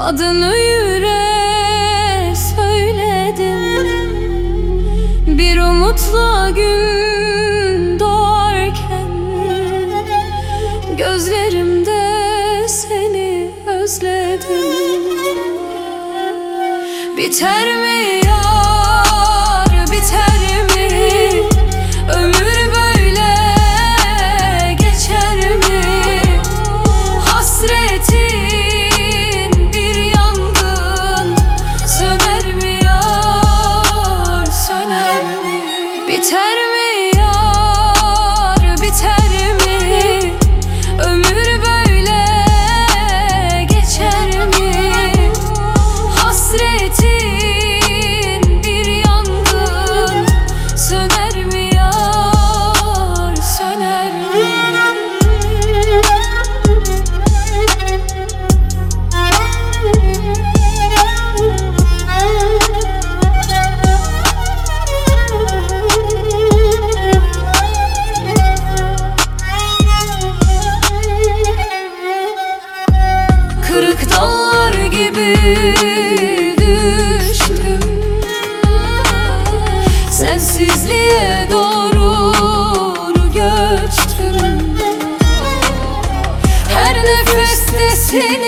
Adını yüreğe söyledim, bir umutla gün doğarken gözlerimde seni özledim. Biter mi yar, biter mi? Ömür böyle geçer mi? Hasretin bir yangın, söner mi yar, söner mi? Biter mi yar, biter mi? Ömür böyle geçer mi? Hasretin bir yangın, söner mi yar, söner mi? Kırık dallar gibi düştüm, sensizliğe doğru göçtüm. Her nefeste seni